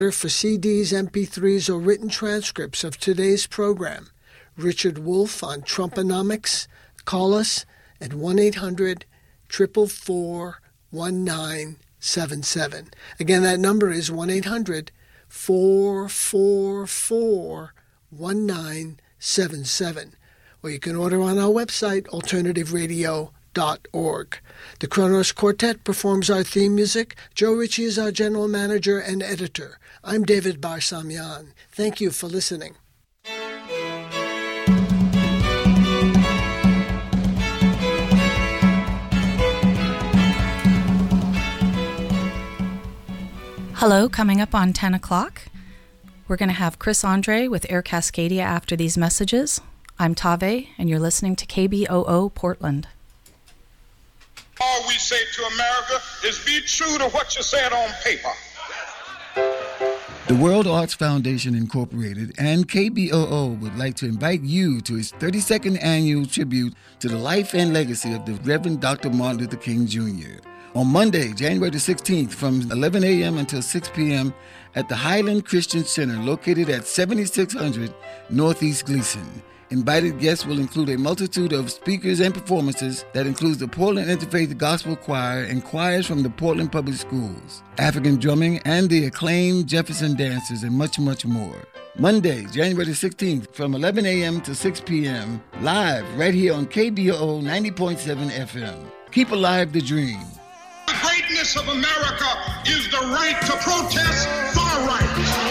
For CDs, MP3s, or written transcripts of today's program, Richard Wolf on Trumponomics. Call us at 1-800-444-1977. Again, that number is 1-800-444-1977. Or you can order on our website, alternativeradio.org. The Kronos Quartet performs our theme music. Joe Ritchie is our general manager and editor. I'm David Barsamian. Thank you for listening. Hello, coming up on 10 o'clock, we're going to have Chris Andre with Air Cascadia after these messages. I'm Tave, and you're listening to KBOO Portland. All we say to America is be true to what you said on paper. The World Arts Foundation Incorporated and KBOO would like to invite you to its 32nd annual tribute to the life and legacy of the Reverend Dr. Martin Luther King Jr. on Monday, January the 16th from 11 a.m. until 6 p.m. at the Highland Christian Center located at 7600 Northeast Gleason. Invited guests will include a multitude of speakers and performances that includes the Portland Interfaith Gospel Choir and choirs from the Portland Public Schools, African drumming, and the acclaimed Jefferson Dancers, and much, much more. Monday, January the 16th from 11 a.m. to 6 p.m. live right here on KBOO 90.7 FM. Keep alive the dream. The greatness of America is the right to protest far right.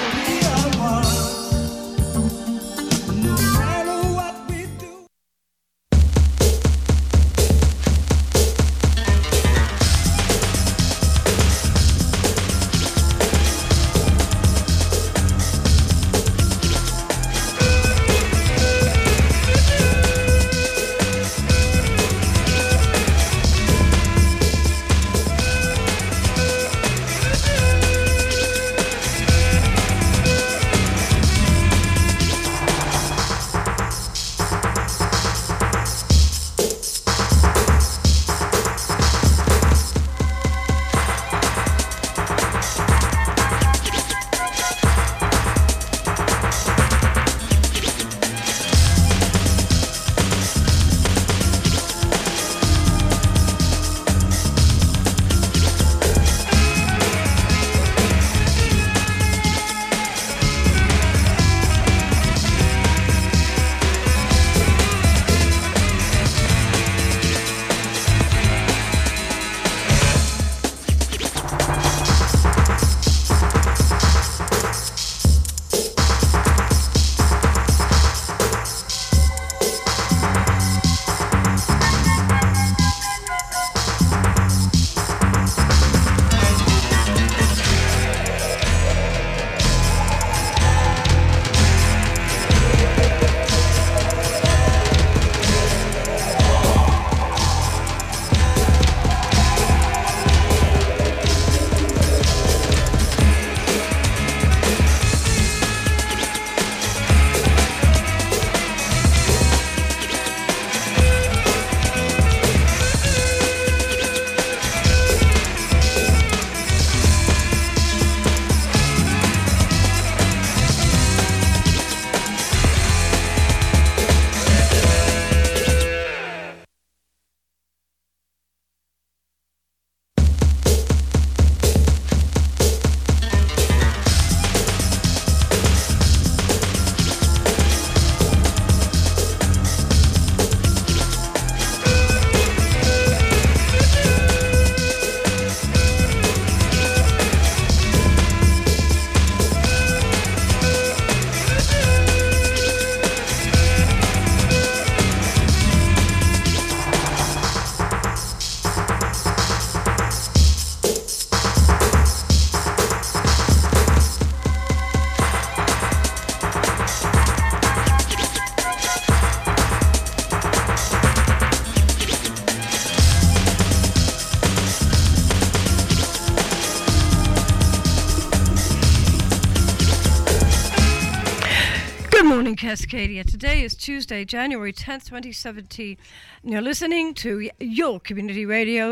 morning, Cascadia. Today is Tuesday, January 10th, 2017. You're listening to your community radio,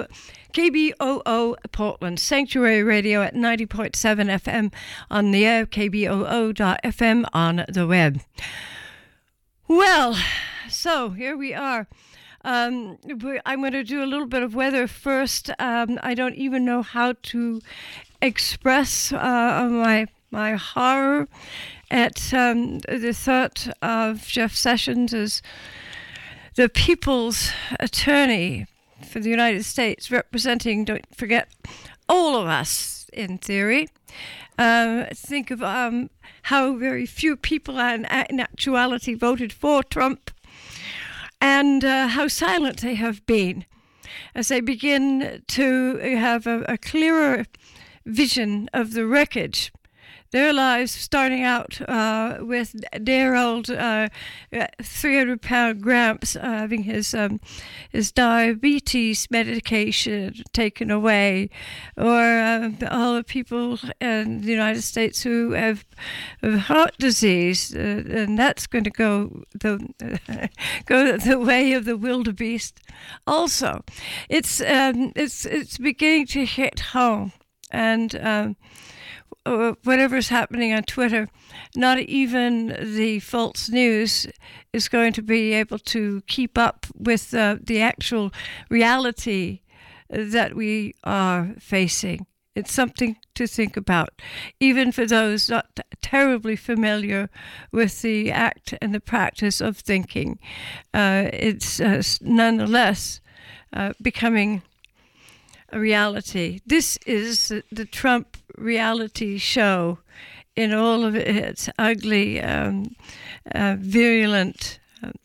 KBOO Portland, Sanctuary Radio at 90.7 FM on the air, KBOO.FM on the web. Well, so here we are. I'm going to do a little bit of weather first. I don't even know how to express my horror at the thought of Jeff Sessions as the people's attorney for the United States, representing, don't forget, all of us in theory. Think of how very few people in actuality voted for Trump, and how silent they have been as they begin to have a clearer vision of the wreckage. Their lives starting out with dear old 300-pound Gramps having his diabetes medication taken away, or all the people in the United States who have heart disease, and that's going to go the way of the wildebeest. Also, it's beginning to hit home, and whatever's happening on Twitter, not even the false news is going to be able to keep up with the actual reality that we are facing. It's something to think about, even for those not terribly familiar with the act and the practice of thinking. It's nonetheless becoming a reality. This is the Trump reality show in all of its ugly, virulent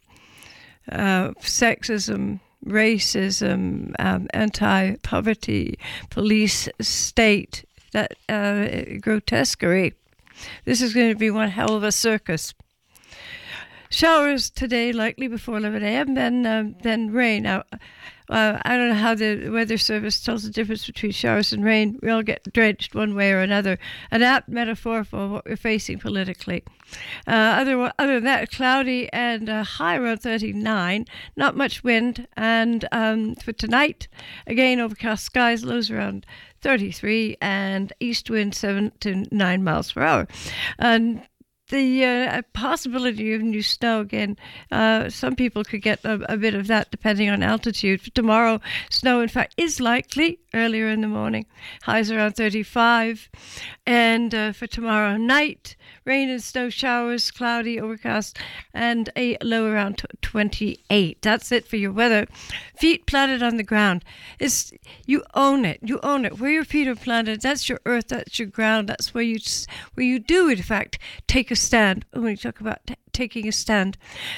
sexism, racism, anti-poverty, police state, that grotesquerie. This is going to be one hell of a circus. Showers today, likely before 11 a.m., then rain. Now, I don't know how the weather service tells the difference between showers and rain. We all get drenched one way or another. An apt metaphor for what we're facing politically. Other than that, cloudy and high around 39. Not much wind. And for tonight, again, overcast skies, lows around 33, and east wind 7 to 9 miles per hour. And the possibility of new snow again. Some people could get a bit of that depending on altitude. For tomorrow, snow, in fact, is likely earlier in the morning. Highs around 35. And for tomorrow night, rain and snow showers, cloudy, overcast, and a low around 28. That's it for your weather. Feet planted on the ground. You own it. You own it. Where your feet are planted, that's your earth, that's your ground. That's where you do, in fact, take a stand. When we talk about taking a stand.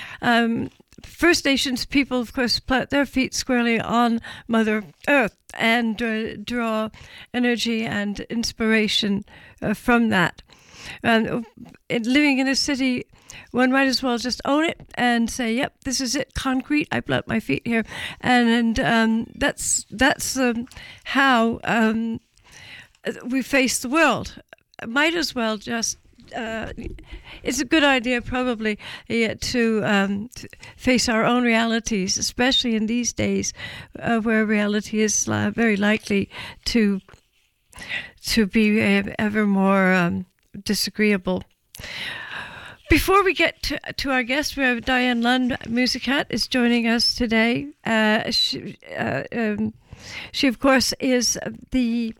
First Nations people, of course, plant their feet squarely on Mother Earth and draw energy and inspiration from that. Living in a city, one might as well just own it and say, "Yep, this is it. Concrete. I plant my feet here," and that's how we face the world. Might as well just. It's a good idea, probably, to face our own realities, especially in these days where reality is very likely to be ever more disagreeable. Before we get to our guest, we have Diane Lund, Musicat, is joining us today. She, of course, is the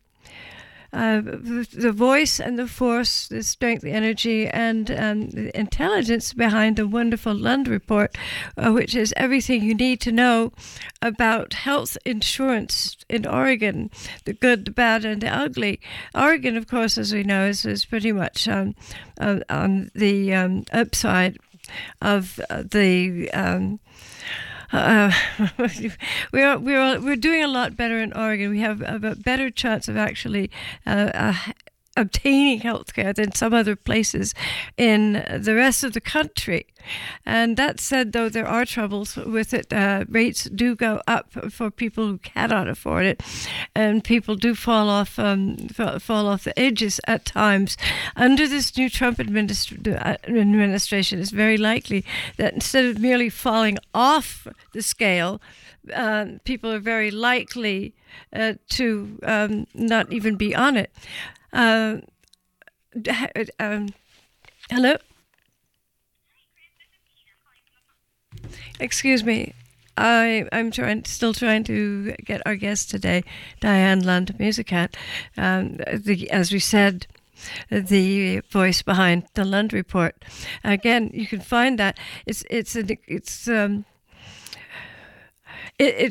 voice and the force, the strength, the energy, and the intelligence behind the wonderful Lund Report, which is everything you need to know about health insurance in Oregon, the good, the bad, and the ugly. Oregon, of course, as we know, is pretty much on the upside of the we're doing a lot better in Oregon. We have a better chance of actually obtaining healthcare than some other places in the rest of the country. And that said, though, there are troubles with it. Rates do go up for people who cannot afford it, and people do fall off the edges at times. Under this new Trump administration, it's very likely that instead of merely falling off the scale, people are very likely to not even be on it. Hello? Excuse me. I'm still trying to get our guest today, Diane Lund Musicat. As we said, the voice behind the Lund Report. Again, you can find that it's a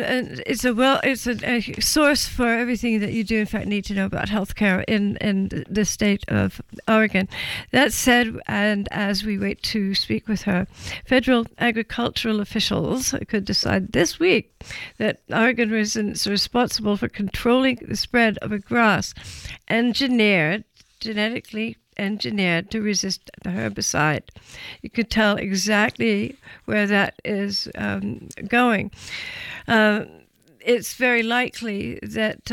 source for everything that you do, in fact, need to know about healthcare in the state of Oregon. That said, and as we wait to speak with her, federal agricultural officials could decide this week that Oregon residents are responsible for controlling the spread of a grass genetically engineered to resist the herbicide. You could tell exactly where that is going. It's very likely that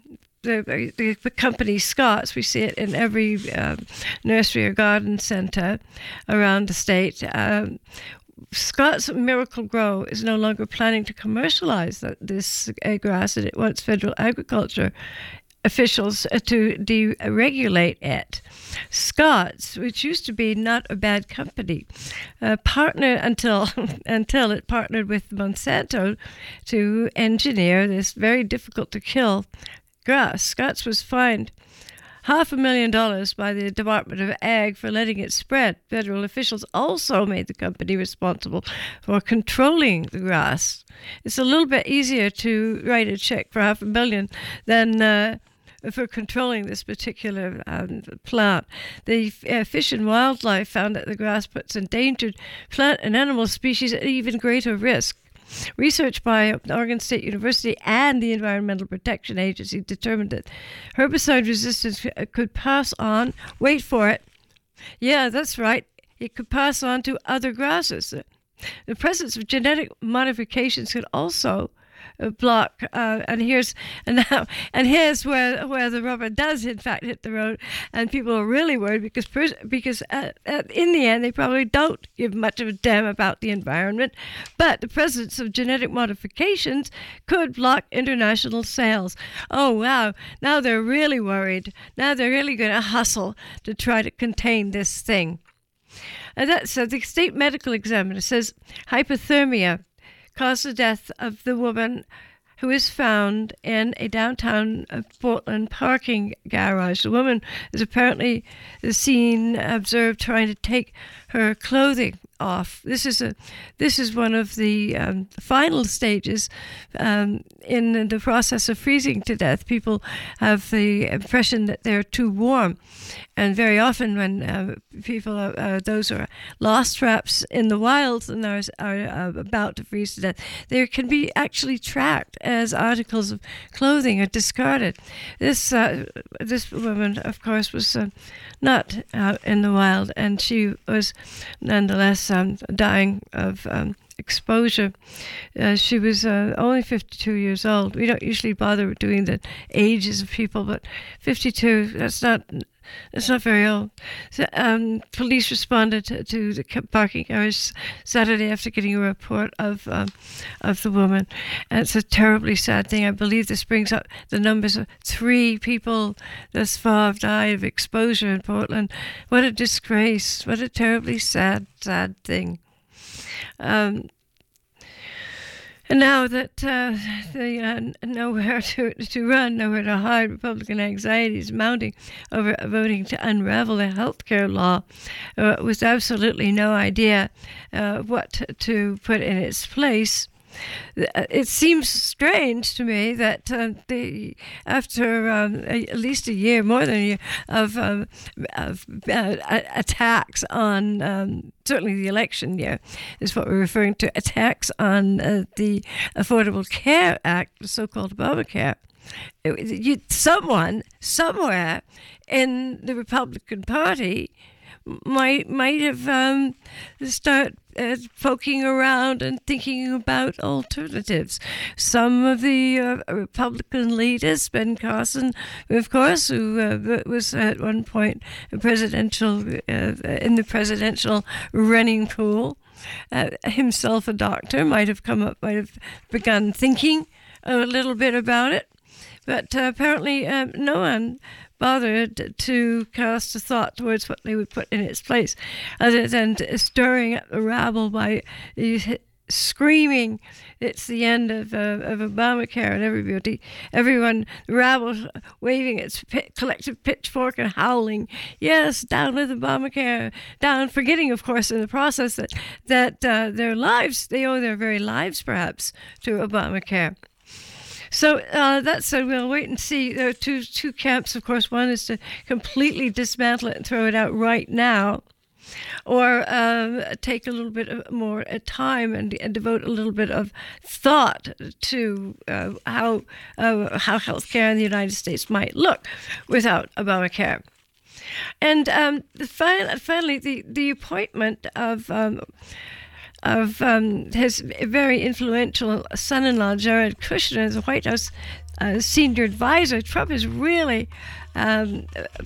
the company Scott's, we see it in every nursery or garden center around the state. Scott's Miracle Grow is no longer planning to commercialize this grass, and it wants federal agriculture officials to deregulate it. Scott's, which used to be not a bad company, partnered until it partnered with Monsanto to engineer this very difficult to kill grass. Scott's was fined $500,000 by the Department of Ag for letting it spread. Federal officials also made the company responsible for controlling the grass. It's a little bit easier to write a check for $500,000 than for controlling this particular plant. The Fish and Wildlife found that the grass puts endangered plant and animal species at even greater risk. Research by Oregon State University and the Environmental Protection Agency determined that herbicide resistance could pass on, wait for it, yeah, that's right, it could pass on to other grasses. The presence of genetic modifications could also block, and here's where the rubber does in fact hit the road, and people are really worried because in the end they probably don't give much of a damn about the environment, but the presence of genetic modifications could block international sales. Oh wow, now they're really worried. Now they're really going to hustle to try to contain this thing. And that's the state medical examiner says hypothermia caused the death of the woman who was found in a downtown Portland parking garage. The woman is apparently observed trying to take her clothing off. This is one of the final stages in the process of freezing to death. People have the impression that they're too warm, and very often when those are lost traps in the wilds and are about to freeze to death, they can be actually tracked as articles of clothing are discarded. This woman, of course, was not out in the wild, and she was nonetheless dying of exposure. She was only 52 years old. We don't usually bother doing the ages of people, but 52, that's not very old. So, police responded to the parking garage Saturday after getting a report of the woman. And it's a terribly sad thing. I believe this brings up the numbers of 3 people thus far have died of exposure in Portland. What a disgrace. What a terribly sad thing. And now that nowhere to run, nowhere to hide, Republican anxiety is mounting over voting to unravel the health care law with absolutely no idea what to put in its place. It seems strange to me that after at least a year, more than a year, of attacks on certainly the election year is what we're referring to, attacks on the Affordable Care Act, the so-called Obamacare, someone somewhere in the Republican Party might have start poking around and thinking about alternatives. Some of the Republican leaders, Ben Carson, of course, who was at one point in the presidential running pool, himself a doctor, might have begun thinking a little bit about it. But apparently no one bothered to cast a thought towards what they would put in its place, other than stirring up the rabble by screaming it's the end of Obamacare, and everyone, the rabble waving its collective pitchfork and howling, yes, down with Obamacare, down, forgetting, of course, in the process that their lives, they owe their very lives, perhaps, to Obamacare. So we'll wait and see. There are two camps, of course. One is to completely dismantle it and throw it out right now, or take a little bit more time and devote a little bit of thought to how healthcare in the United States might look without Obamacare. And finally, the appointment of his very influential son-in-law, Jared Kushner, as the White House senior advisor. Trump has really laid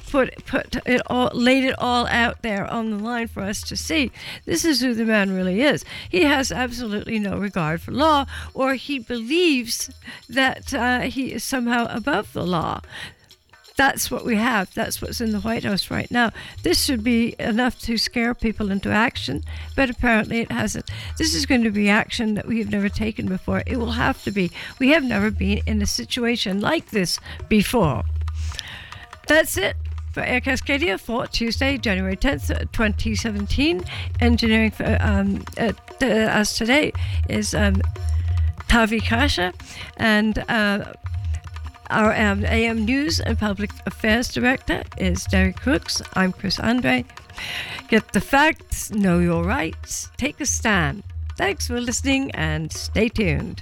it all out there on the line for us to see. This is who the man really is. He has absolutely no regard for law, or he believes that he is somehow above the law. That's what we have. That's what's in the White House right now. This should be enough to scare people into action, but apparently it hasn't. This is going to be action that we have never taken before. It will have to be. We have never been in a situation like this before. That's it for Air Cascadia for Tuesday, January 10th, 2017. Engineering for us today is Tavi Kasha, and our AM News and Public Affairs Director is Derek Crooks. I'm Chris Andre. Get the facts, know your rights, take a stand. Thanks for listening and stay tuned.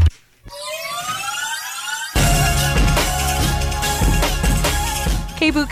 KBOO